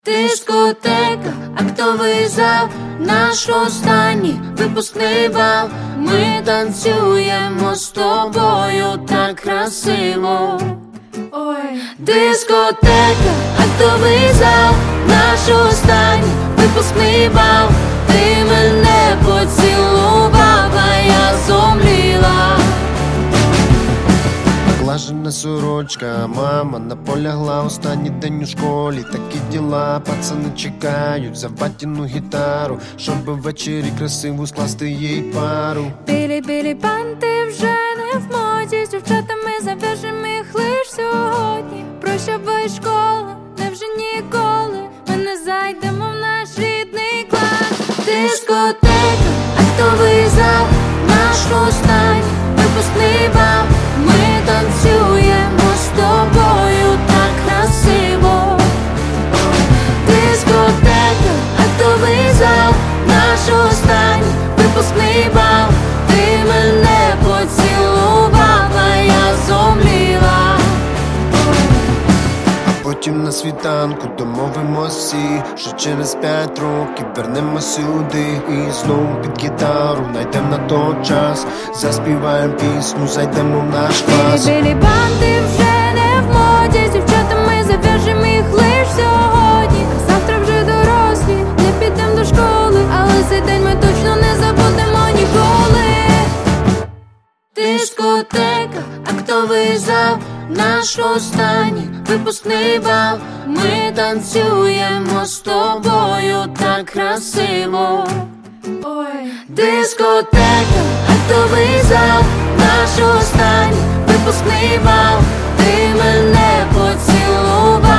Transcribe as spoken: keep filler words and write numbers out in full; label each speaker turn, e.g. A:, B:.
A: Дискотека, актовий зал, наш останній випускний бал. Ми танцюємо з тобою так красиво. Ой. Дискотека, актовий зал, наш останній випускний бал. Ти мене поцілував, а я зомліла.
B: Наглажена сорочка, мама наполягла, останній день у школі. Такі діла, пацани чекають за батіну гітару, щоб ввечері красиву скласти їй пару.
A: Білі-білі банти вже не в моді, з дівчатами зав'яжем їх лиш сьогодні. Прощавай школа, невже ніколи ми не зайдемо в наш рідний клас. Дискотека, актовий зал, наш останній випускний бал. Ми танцюємо з тобою так красиво. Дискотека, актовий зал, наш останній випускний бал. Ти мене поцілував, а я зомліла.
B: Потім на світанку домовимось всі, що через п'ять років вернемось сюди. І знову під гітару найдем на той час, заспіваєм пісню, зайдемо в наш клас.
A: Білі банди вже не в моді, з дівчатами зав'яжем їх лиш сьогодні. Завтра вже дорослі, не підем до школи, але цей день ми точно не забудемо ніколи. Дискотека, актовий зал, наш останній випускний бал. Ми танцюємо з тобою так красиво. Ой. Дискотека, актовий зал, наш останній випускний бал. Ти мене поцілував.